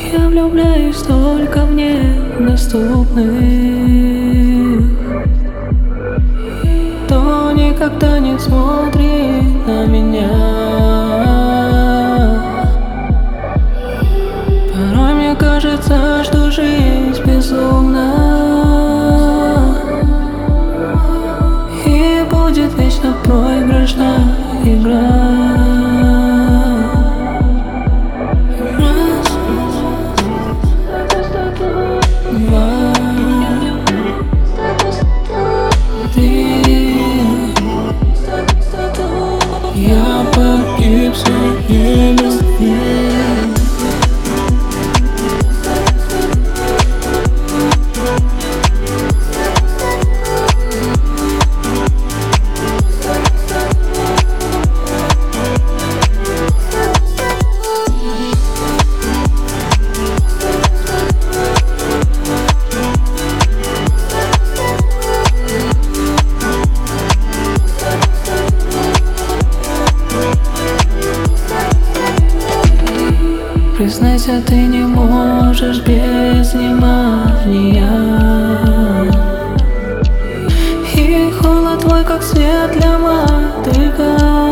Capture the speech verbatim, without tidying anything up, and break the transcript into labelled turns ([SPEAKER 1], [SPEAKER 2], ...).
[SPEAKER 1] Я влюбляюсь только в недоступных, кто никогда не смотрит на меня. Порой мне кажется, что жизнь безумна и будет вечно проигрышная игра. Я погиб в своей любви. Признайся, ты не можешь без внимания, и холод твой, как свет для мотылька.